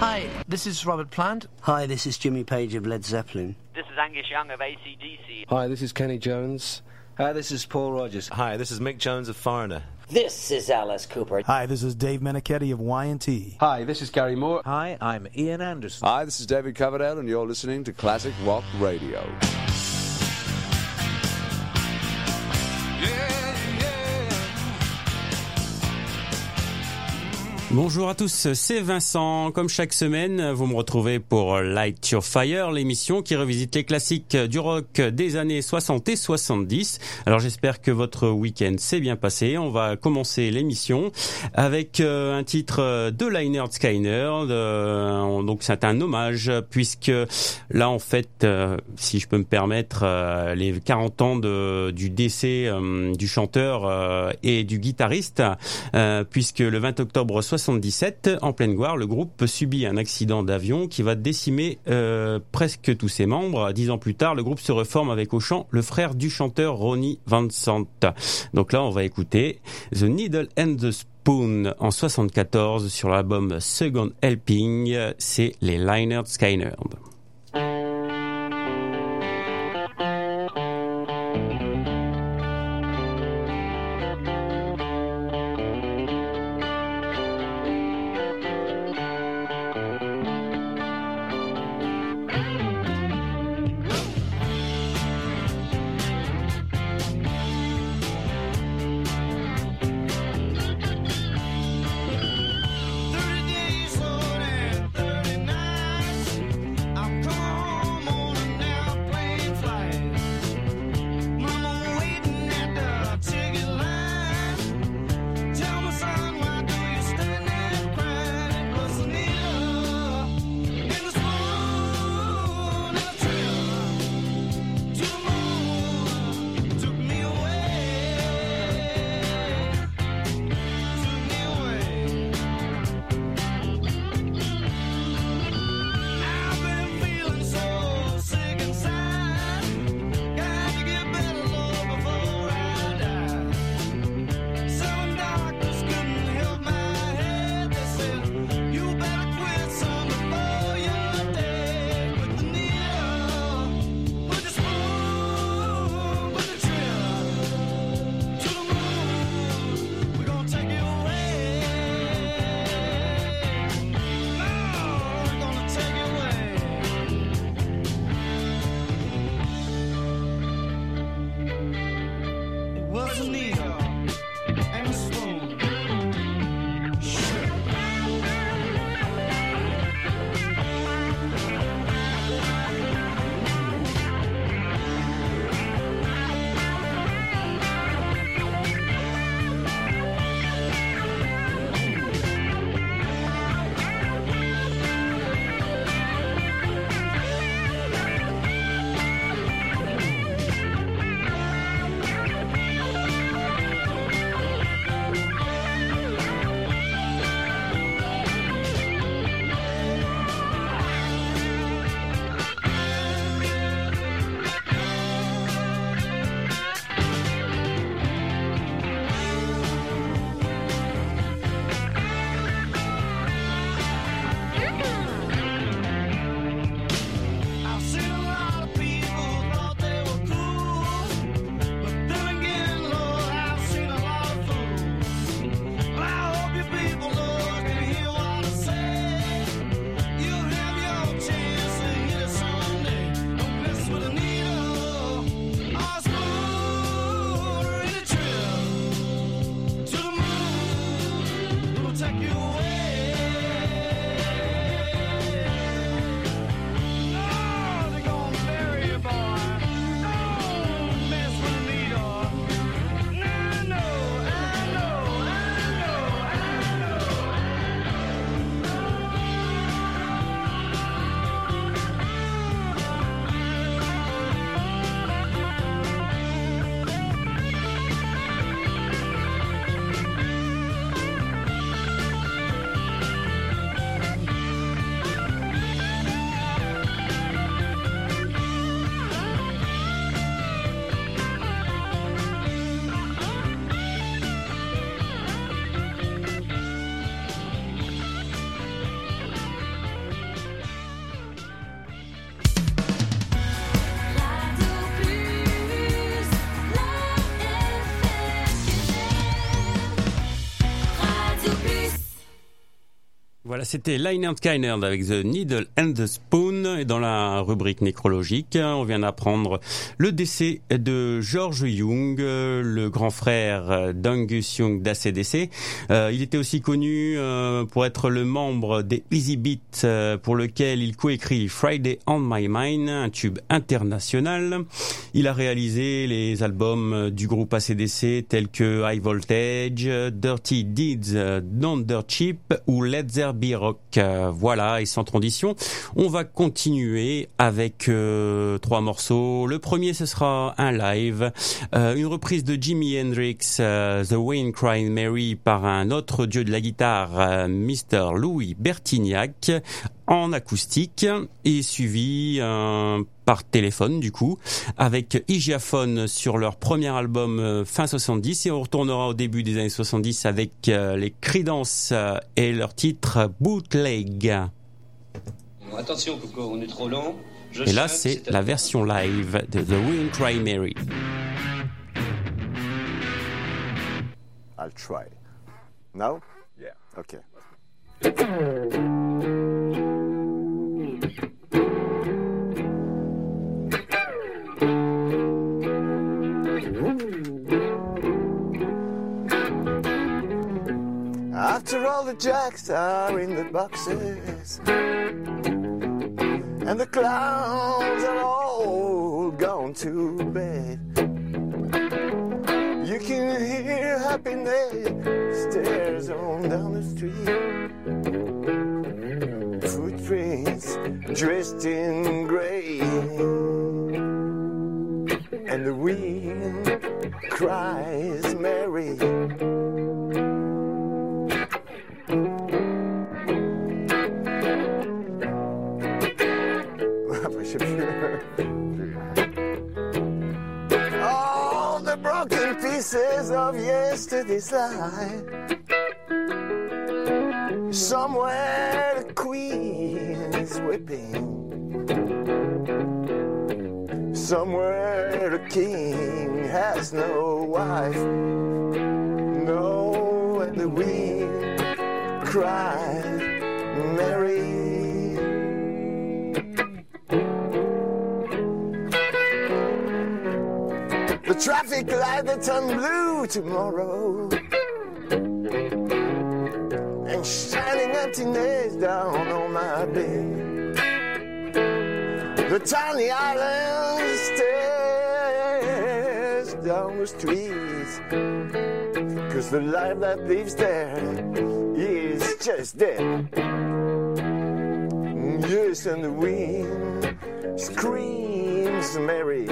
Hi, this is Robert Plant. Hi, this is Jimmy Page of Led Zeppelin. This is Angus Young of AC/DC. Hi, this is Kenny Jones. Hi, this is Paul Rogers. Hi, this is Mick Jones of Foreigner. This is Alice Cooper. Hi, this is Dave Meniketti of Y&T. Hi, this is Gary Moore. Hi, I'm Ian Anderson. Hi, this is David Coverdale, and you're listening to Classic Rock Radio. Bonjour à tous, c'est Vincent. Comme chaque semaine, vous me retrouvez pour Light Your Fire, l'émission qui revisite les classiques du rock des années 60 et 70. Alors j'espère que votre week-end s'est bien passé. On va commencer l'émission avec un titre de Lynyrd Skynyrd. Donc c'est un hommage puisque là en fait, si je peux me permettre, les 40 ans du décès du chanteur et du guitariste, puisque le 20 octobre 77, en pleine Gloire, le groupe subit un accident d'avion qui va décimer presque tous ses membres. 10 ans plus tard, le groupe se reforme avec au chant le frère du chanteur Ronnie Van Sant. Donc là, on va écouter The Needle and the Spoon en 74 sur l'album Second Helping. C'est les Lynyrd Skynyrd. Voilà, c'était Lynyrd Skynyrd avec The Needle and the Spoon. Et dans la rubrique nécrologique, on vient d'apprendre le décès de George Young, le grand frère d'Angus Young d'ACDC. Il était aussi connu pour être le membre des Easy Beats, pour lequel il coécrit Friday on My Mind, un tube international. Il a réalisé les albums du groupe ACDC tels que High Voltage, Dirty Deeds, Don't Dirt Cheap ou Let There Be Rock. Voilà, et sans transition, on va continuer avec 3 morceaux. Le premier, ce sera un live, une reprise de Jimi Hendrix, The Wind Crying Mary, par un autre dieu de la guitare, Mr. Louis Bertignac, en acoustique, et suivi par téléphone du coup, avec Hygiaphone sur leur premier album fin 70, et on retournera au début des années 70 avec les Creedence et leur titre Bootleg. Attention Coco, on est trop lent. Et là c'est la version live de The Wind Cry Mary. I'll try. Now? Yeah. Okay. After all the jacks are in the boxes and the clowns are all gone to bed, you can hear happiness stairs on down the street, footprints dressed in grey, and the wind cries Mary. All the broken pieces of yesterday's life, somewhere the queen is whipping, somewhere the king has no wife, no, and the wind cries Mary. The traffic light that turn blue tomorrow, and shining emptiness down on my bed. The tiny island stares down the streets, 'cause the life that lives there is just dead. Yes, and the wind screams Mary.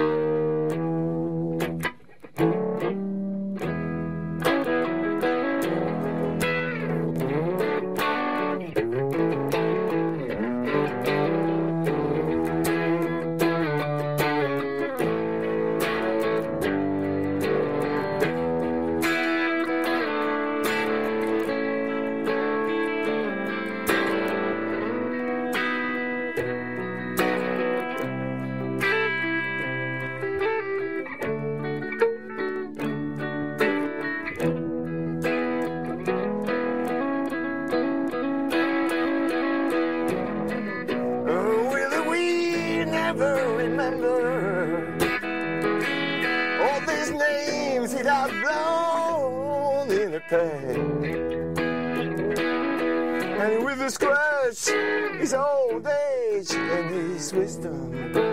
And with a scratch, his old age and his wisdom,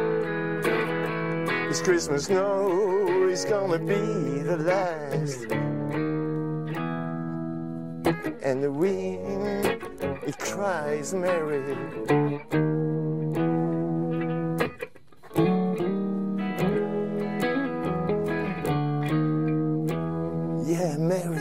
his Christmas snow is gonna be the last. And the wind, it cries Mary. Yeah, Mary.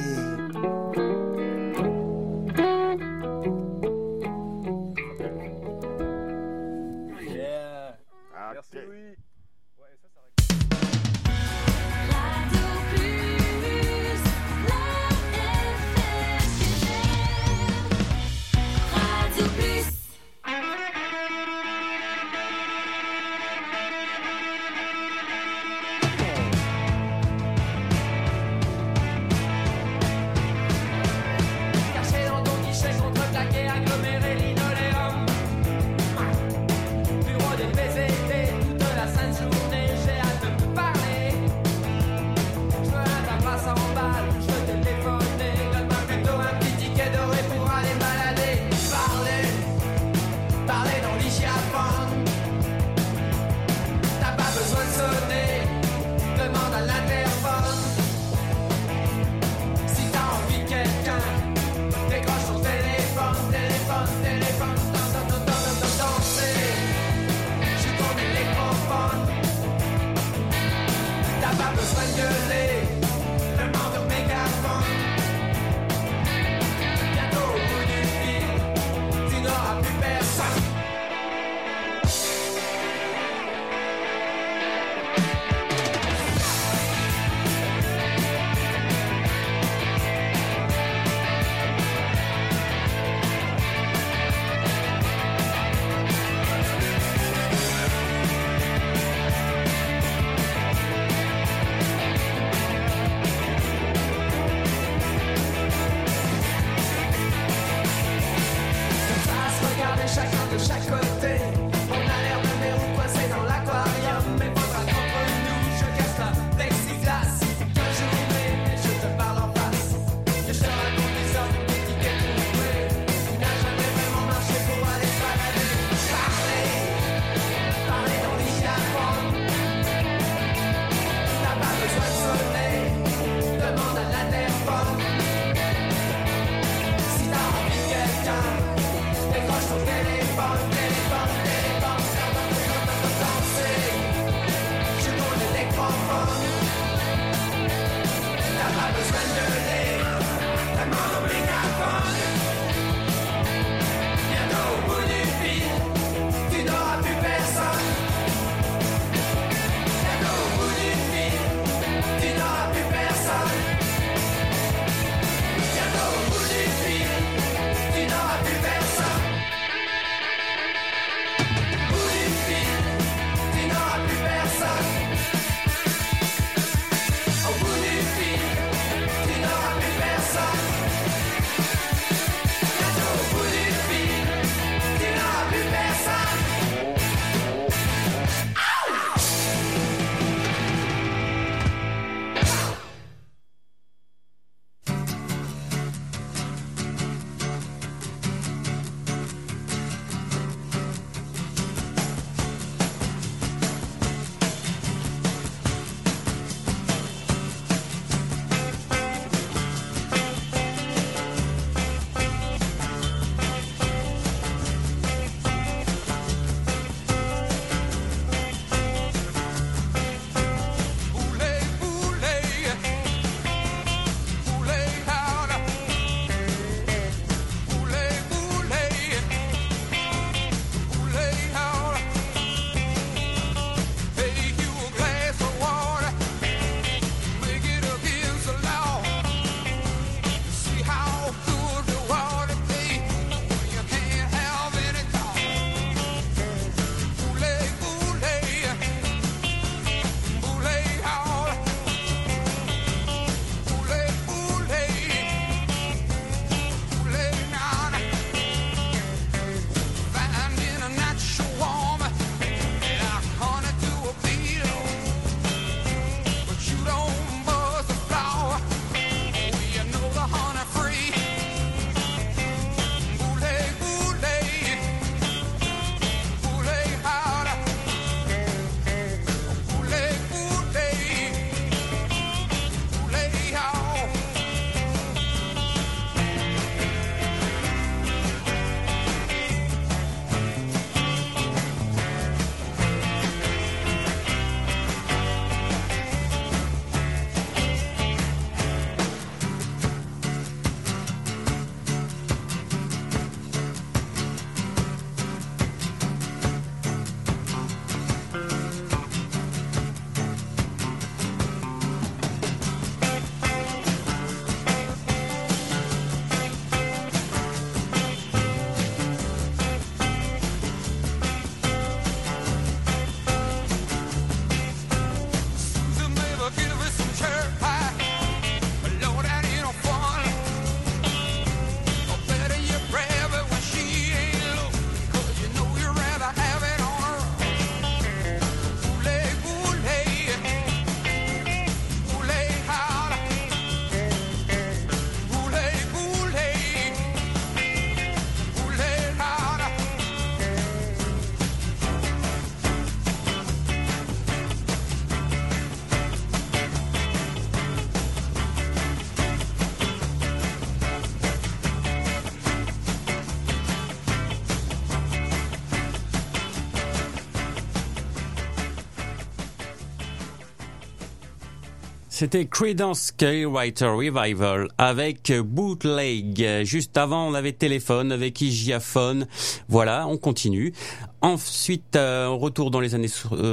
C'était Creedence Clearwater Revival avec Bootleg. Juste avant, on avait Téléphone avec Hygiaphone. Voilà, on continue. Ensuite, on retourne dans les années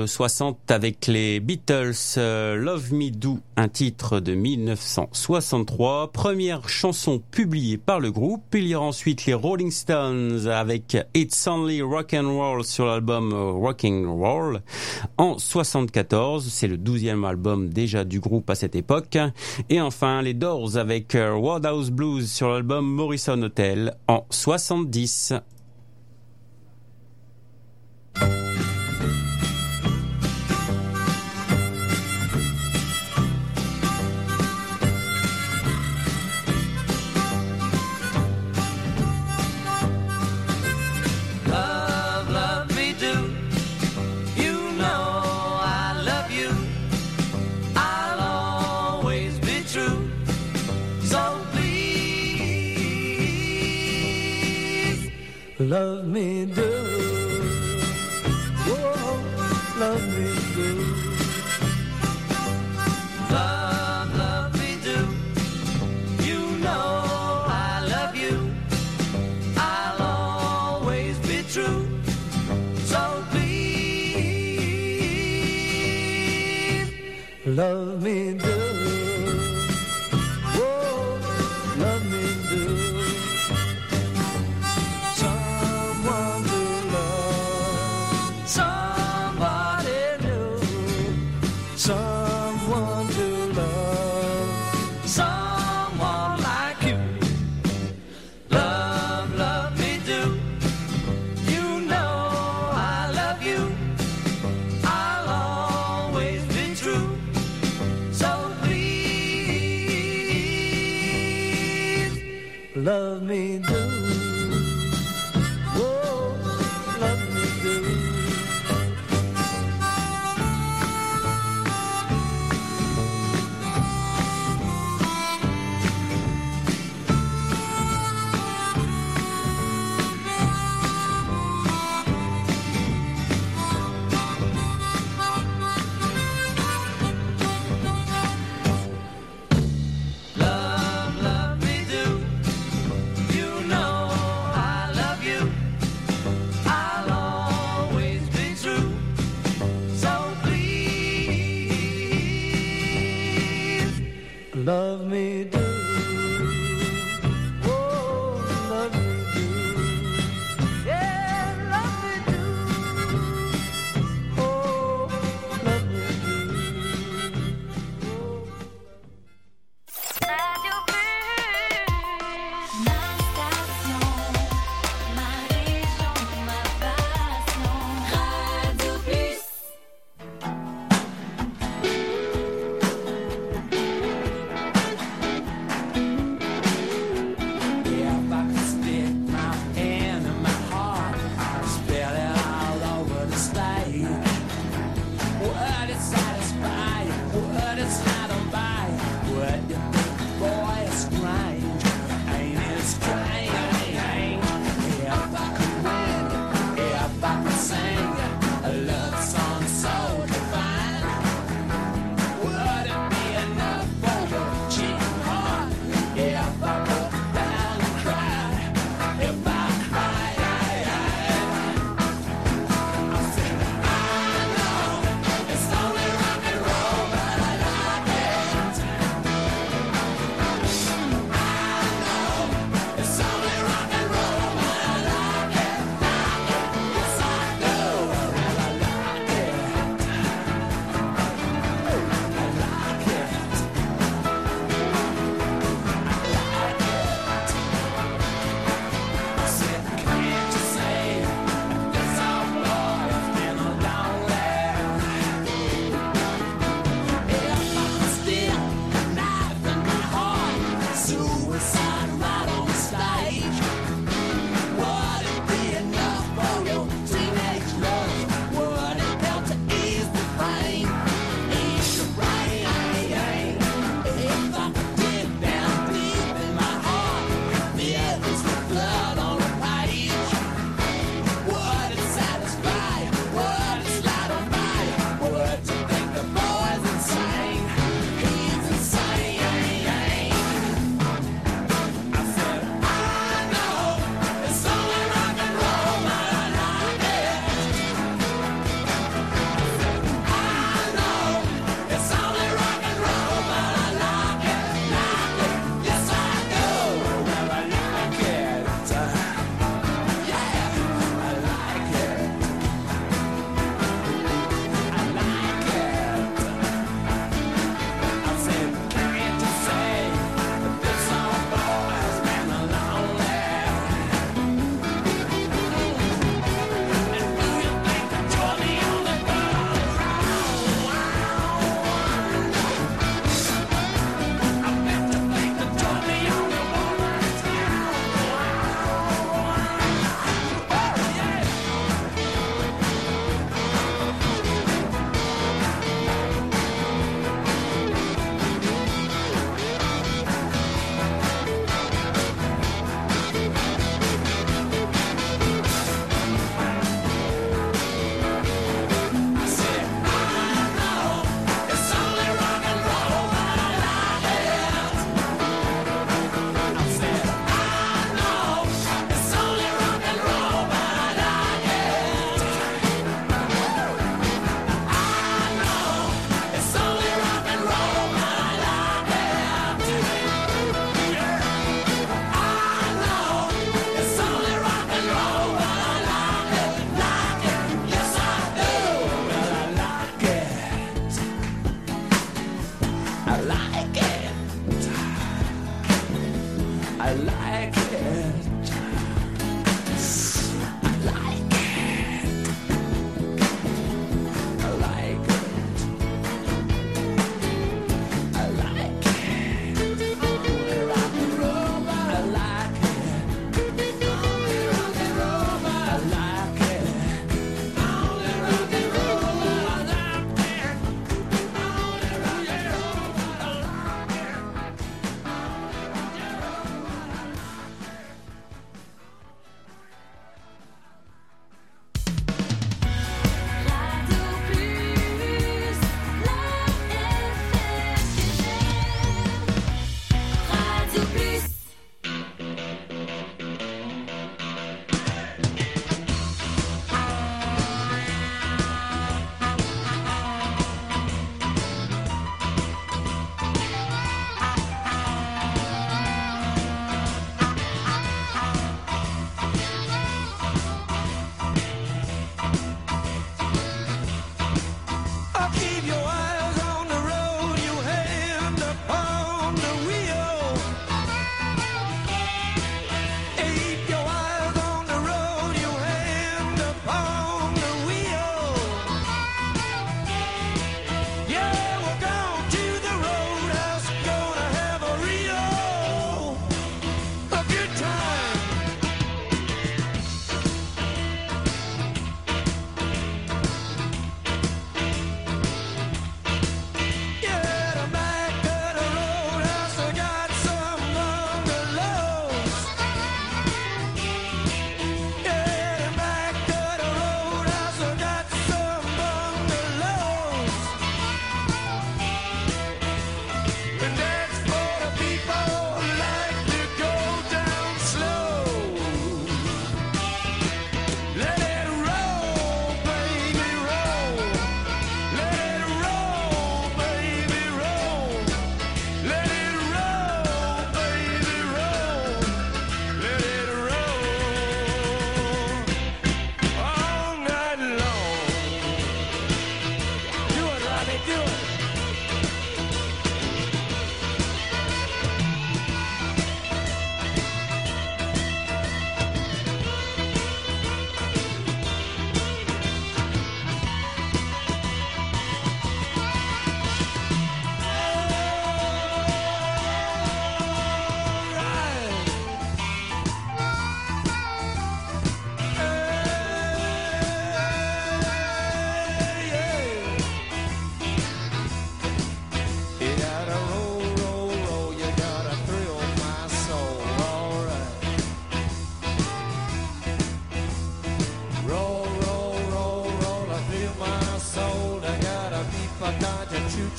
60 avec les Beatles, Love Me Do, un titre de 1963. Première chanson publiée par le groupe. Il y aura ensuite les Rolling Stones avec It's Only Rock and Roll sur l'album Rocking Roll en 74. C'est le 12e album déjà du groupe à cette époque. Et enfin, les Doors avec Roadhouse Blues sur l'album Morrison Hotel en 70. Love me do. Whoa, love me do. Love me do. You know I love you. I'll always be true. So please, love me do. Whoa, love me do. Someone to love, somebody new. Someone to love, someone like you. Love me do. You know I love you. I'll always be true. So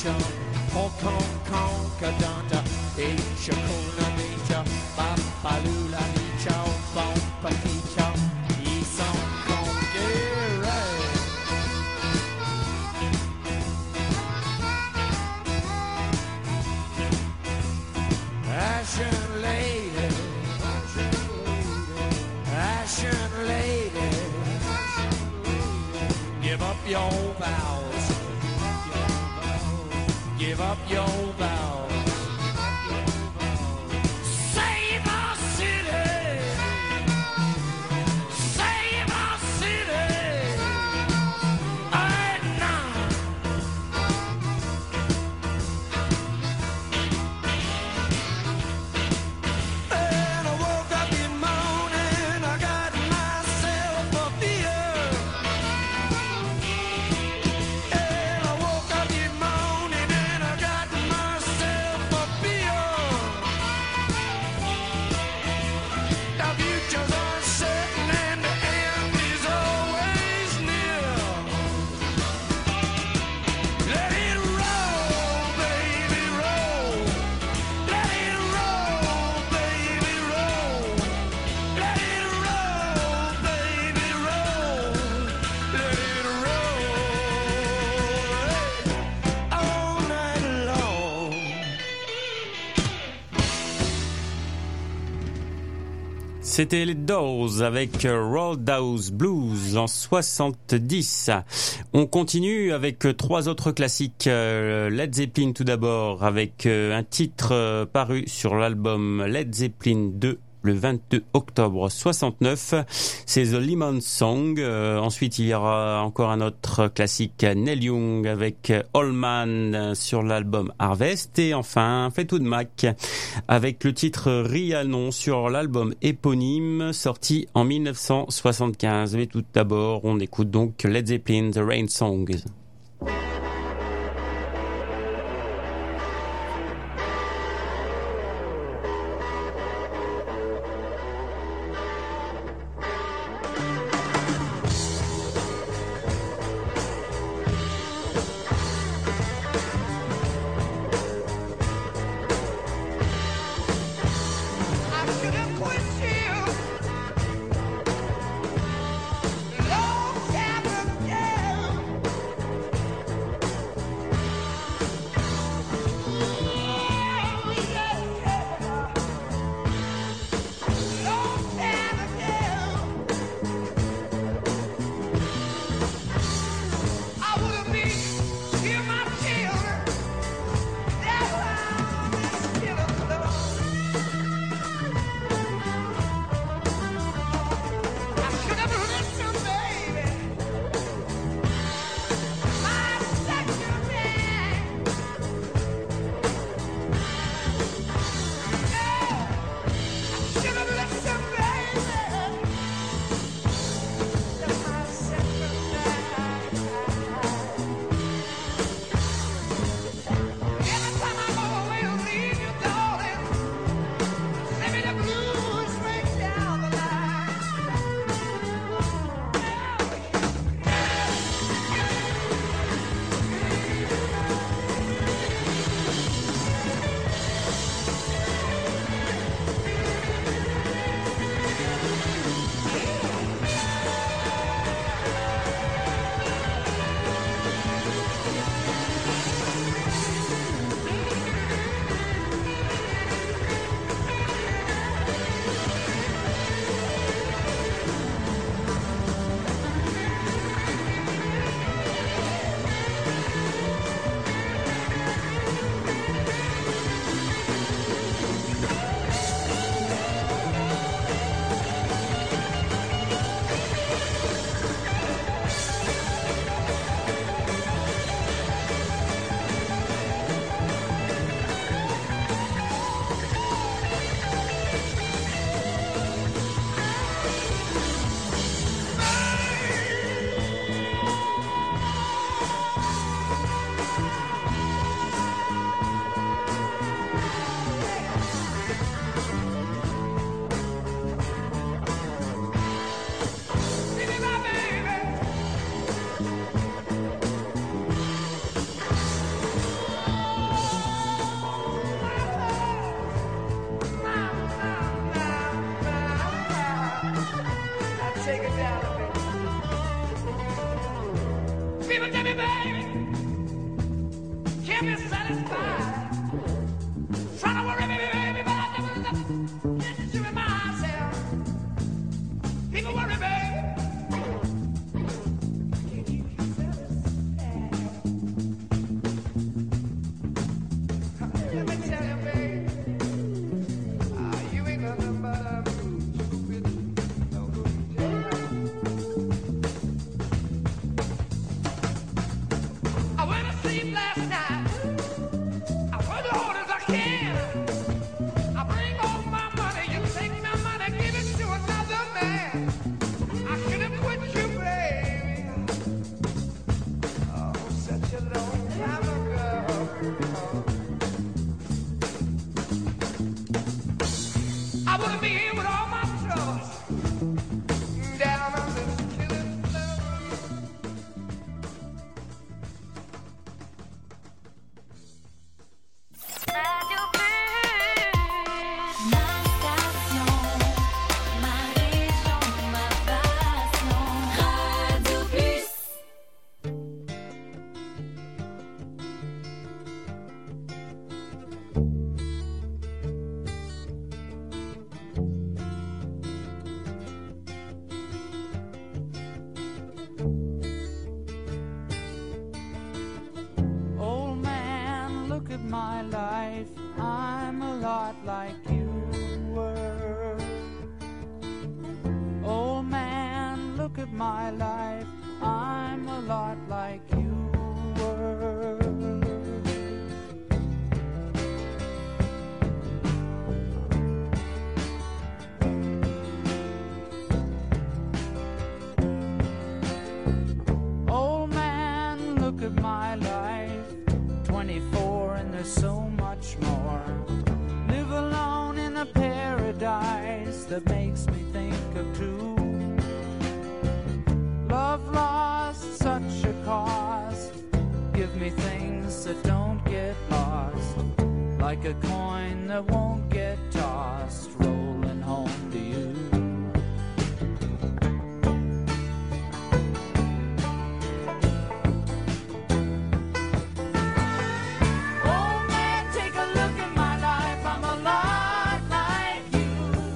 Nature, Hong Kong, Concordanta, Asia, Kona, Nature, Papalula, Nature, Bomba, Nature, Isan, Kongere. Ashen lady, Ashen lady, give up your vows. Give up your vows. Save our city. Save our city. Right now. And I woke up in morning, I got myself a beer. And I woke up in morning and I got myself a beer. The future's uncertain and the end is always near. Let it roll, baby, roll. Let it roll, baby, roll. Let it roll, baby, roll. Let it roll all night long. C'était les Doors avec Roadhouse Blues en 70. On continue avec trois autres classiques. Led Zeppelin tout d'abord avec un titre paru sur l'album Led Zeppelin 2 le 22 octobre 69. C'est The Lemon Song. Ensuite, il y aura encore un autre classique, Neil Young avec Allman sur l'album Harvest. Et enfin, Fleetwood Mac avec le titre Rhiannon sur l'album éponyme sorti en 1975. Mais tout d'abord, on écoute donc Led Zeppelin, The Rain Song. Long time ago, take it down a bit. People tell me, baby, can't be satisfied. Trying to worry me, baby, but I never get to it myself. People worry, baby. Can't keep you satisfied. Let me tell you, baby, you ain't nothing but a stupid, no good job. I went to sleep last night. I worked as hard as I can. I bring all my money. You take my money, give it to another man. I should have quit you, baby. Oh, such a long time ago. I wouldn't be here with all my troubles down on this killing floor. Old man, look at my life. I'm a lot like you were. Old man, look at my life. I'm a lot like you were. Old man, look at my life. 24 and there's so much more. Live alone in a paradise that makes me think of two. Love lost, such a cost. Give me things that don't get lost. Like a coin that won't get tossed. Rolling home to you. Old man, take a look at my life. I'm a lot like you.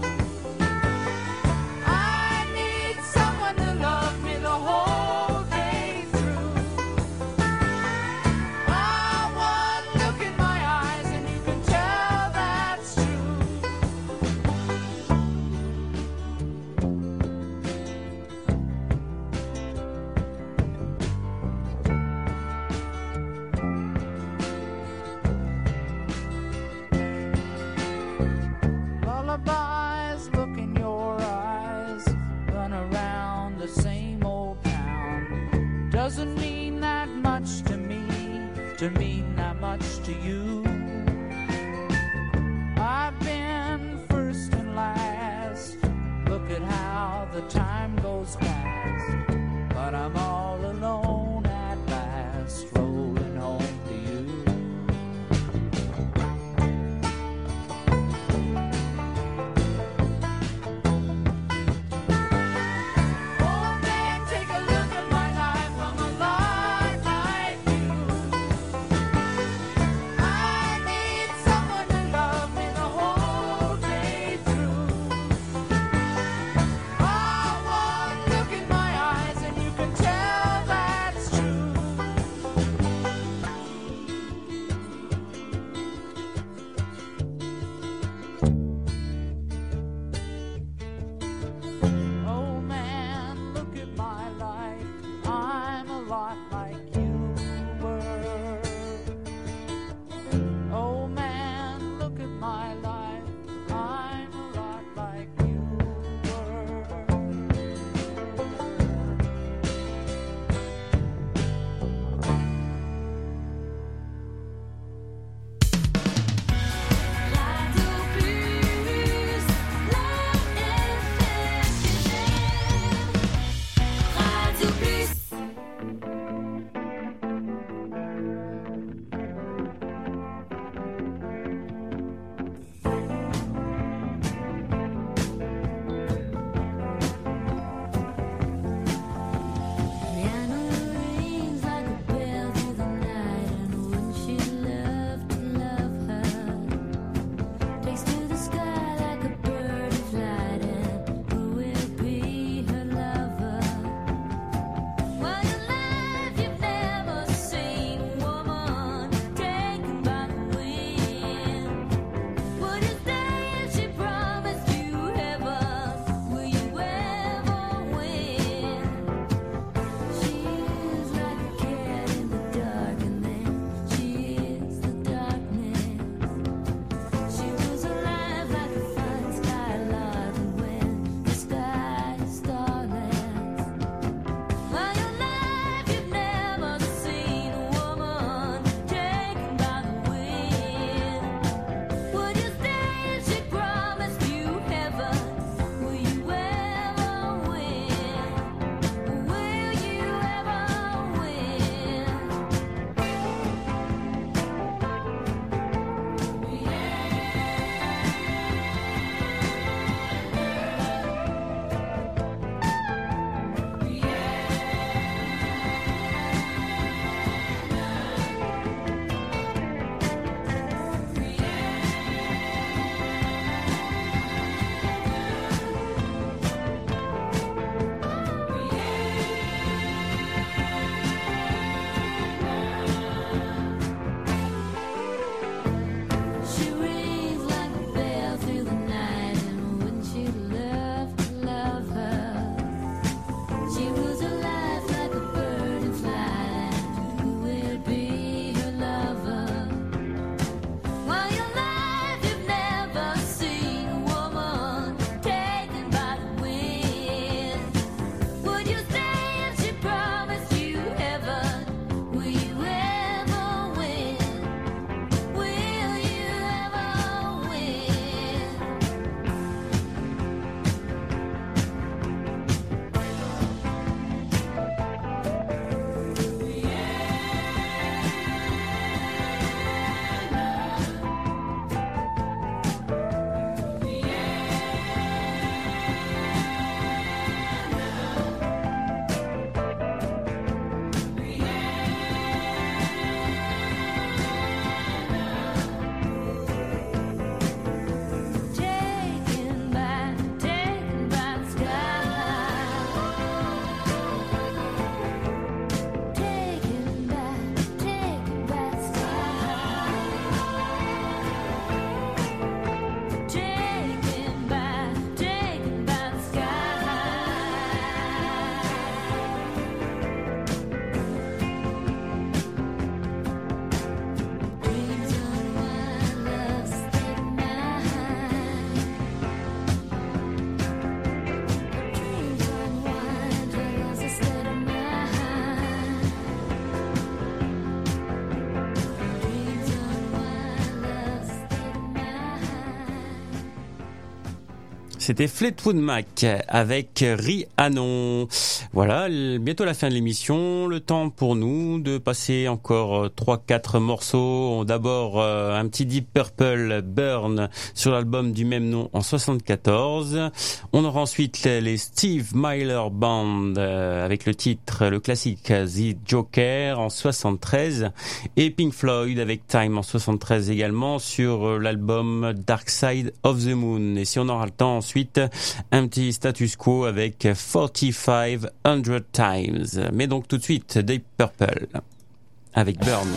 I need someone to love me the whole day through. One look in my eyes and you can tell that's true. Lullabies, look in your eyes. Run around the same old town. Doesn't mean that much to me, to mean that much to you. I've been first and last. Look at how the time goes fast. But I'm all alone at last, rolling home to you. Old man, take a look at my life. I'm a lot like you. I need someone to love me the whole day through. One look in my eyes and you can tell that C'était Fleetwood Mac avec Rhiannon. Voilà, bientôt la fin de l'émission. Le temps pour nous de passer encore 3-4 morceaux. D'abord un petit Deep Purple, Burn, sur l'album du même nom en 74. On aura ensuite les Steve Miller Band avec le titre, le classique The Joker en 73. Et Pink Floyd avec Time en 73 également sur l'album Dark Side of the Moon. Et si on aura le temps ensuite, un petit status quo avec 4500 Times. Mais donc tout de suite, Deep Purple avec Burn.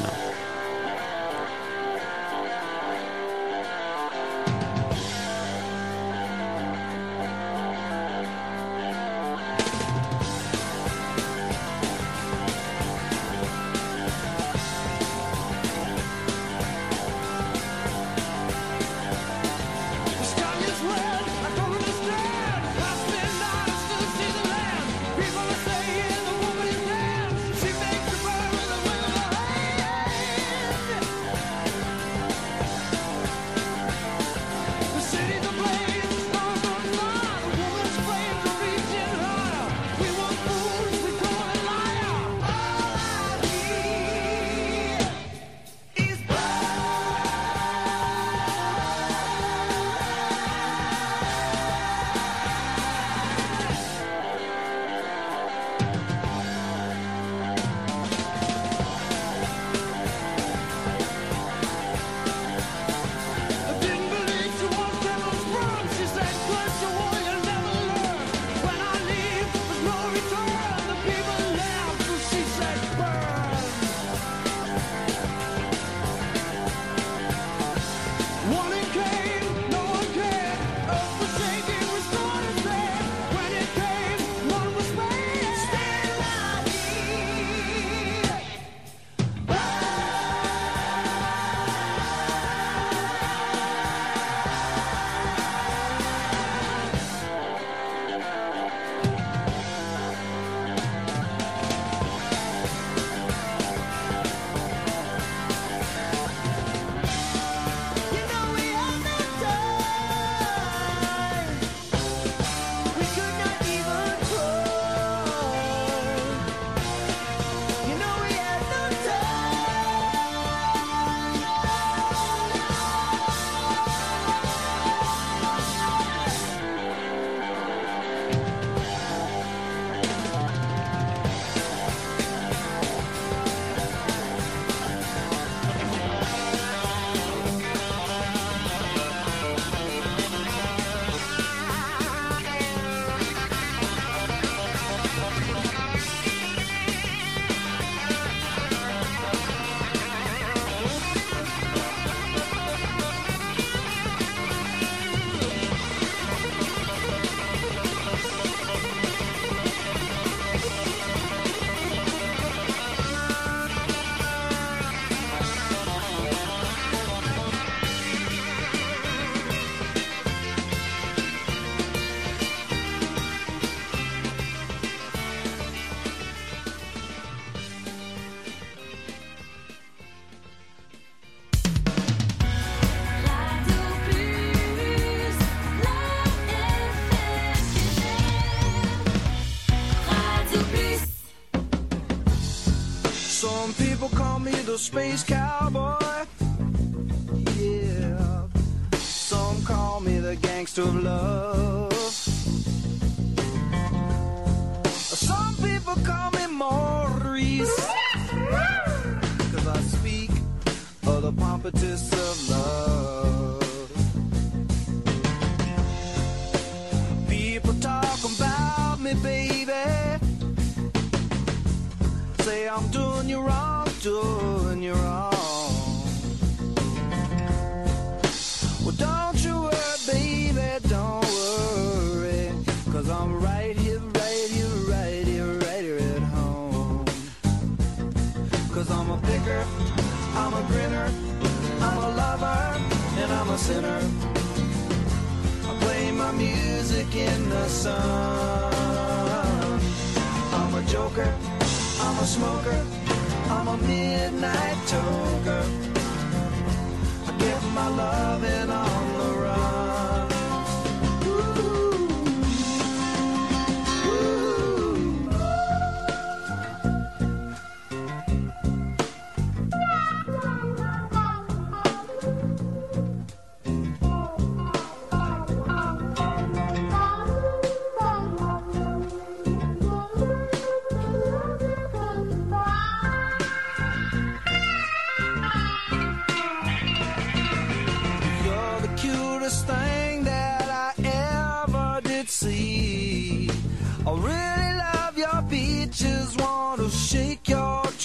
Space cowboy, yeah. Some call me the gangster of love. Some people call me Maurice, 'cause I speak of the pompatus of love. People talk about me, baby, say I'm doing you wrong, doing you wrong. Well, don't you worry, baby, don't worry, 'cause I'm right here, right here, right here, right here at home. 'Cause I'm a picker, I'm a grinner, I'm a lover, and I'm a sinner. I play my music in the sun. I'm a joker, I'm a smoker, I'm a midnight toker. I get my loving on the run. Ooh.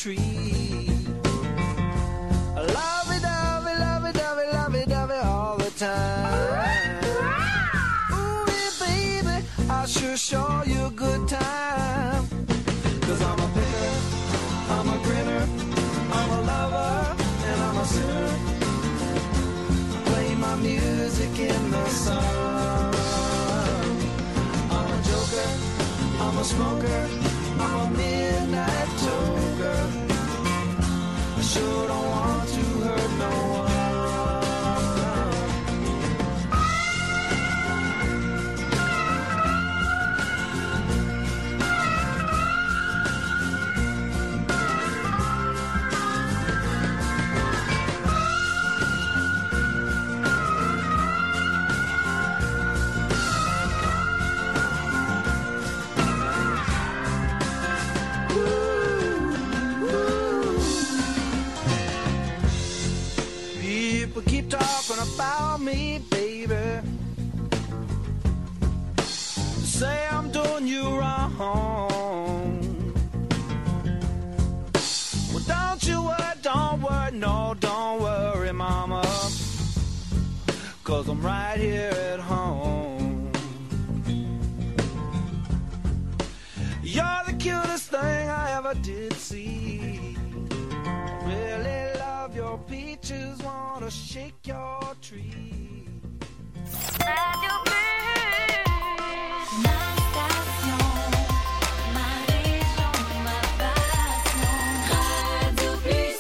tree. Lovey-dovey, lovey-dovey, lovey-dovey all the time. Ooh, yeah, baby, I sure show you a good time. 'Cause I'm a picker, I'm a grinner, I'm a lover, and I'm a sinner. Play my music in the sun. I'm a joker, I'm a smoker, I'm a midnight toker. I sure don't want to hurt no one. People keep talking about me, baby. Say I'm doing you wrong. Well, don't worry, no, don't worry, mama. 'Cause I'm right here at home. You're the cutest thing I ever did see. Really love your peaches, wanna shake your tree. Radio Plus, ma station, ma région, ma passion. Radio Plus.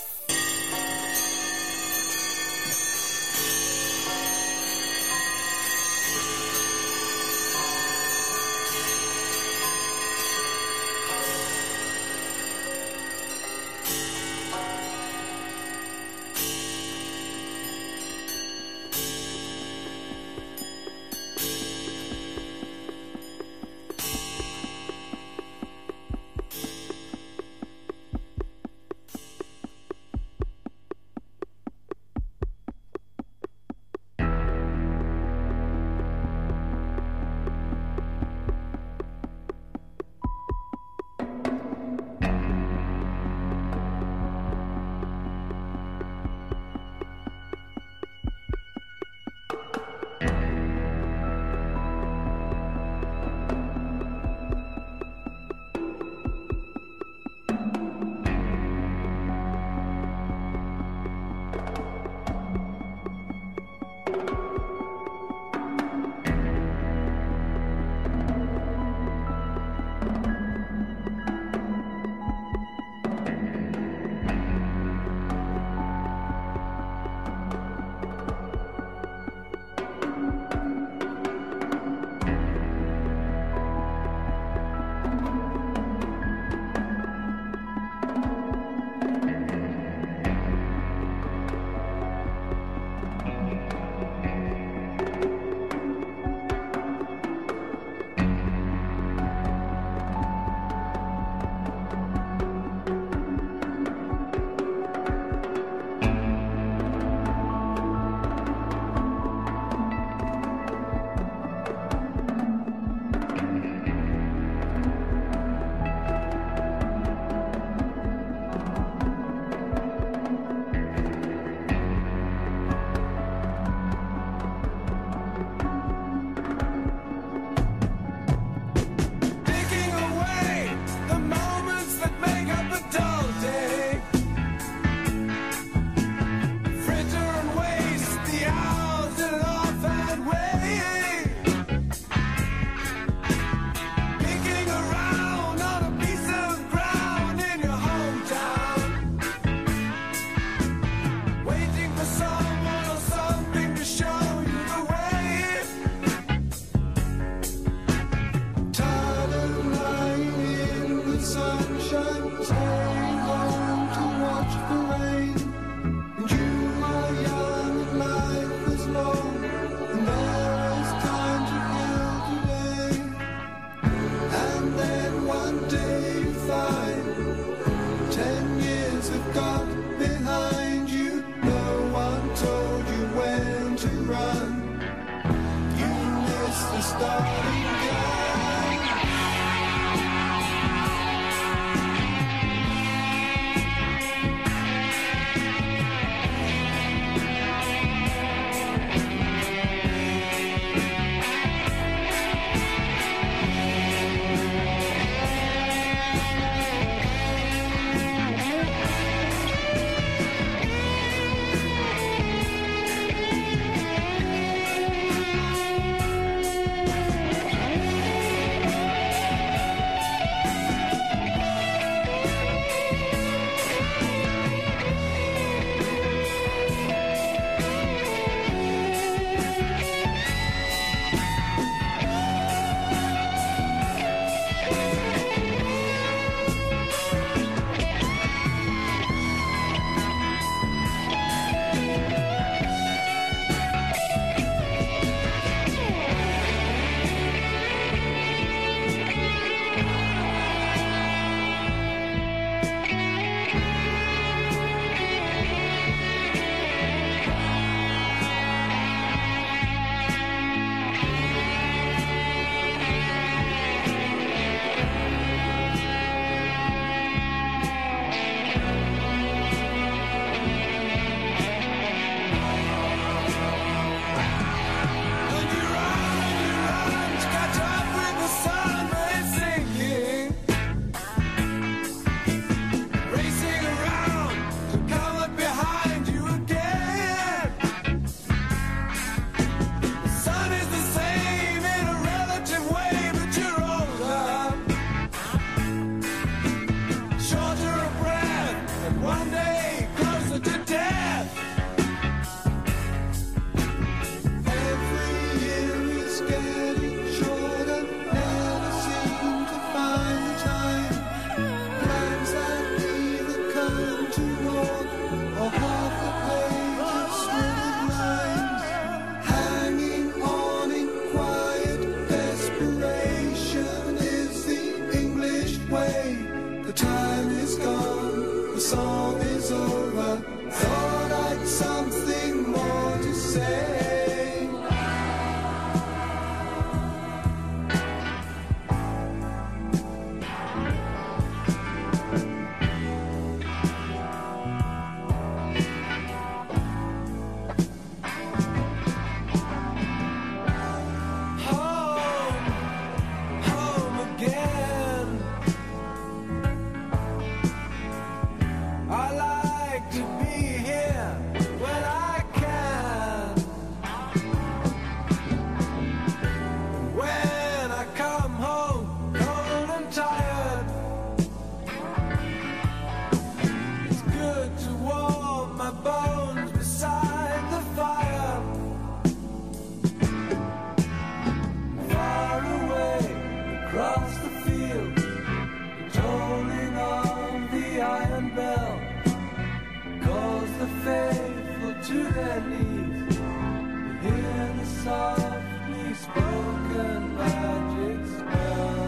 across the field, the tolling of the iron bell calls the faithful to their knees. You hear the softly spoken magic spell.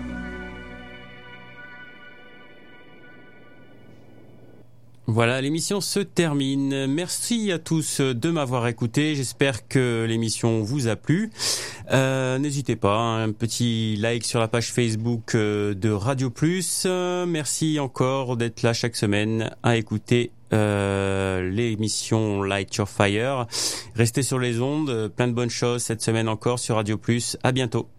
Voilà, l'émission se termine. Merci à tous de m'avoir écouté. J'espère que l'émission vous a plu. N'hésitez pas, un petit like sur la page Facebook de Radio Plus. Merci encore d'être là chaque semaine à écouter l'émission Light Your Fire. Restez sur les ondes, plein de bonnes choses cette semaine encore sur Radio Plus. À bientôt.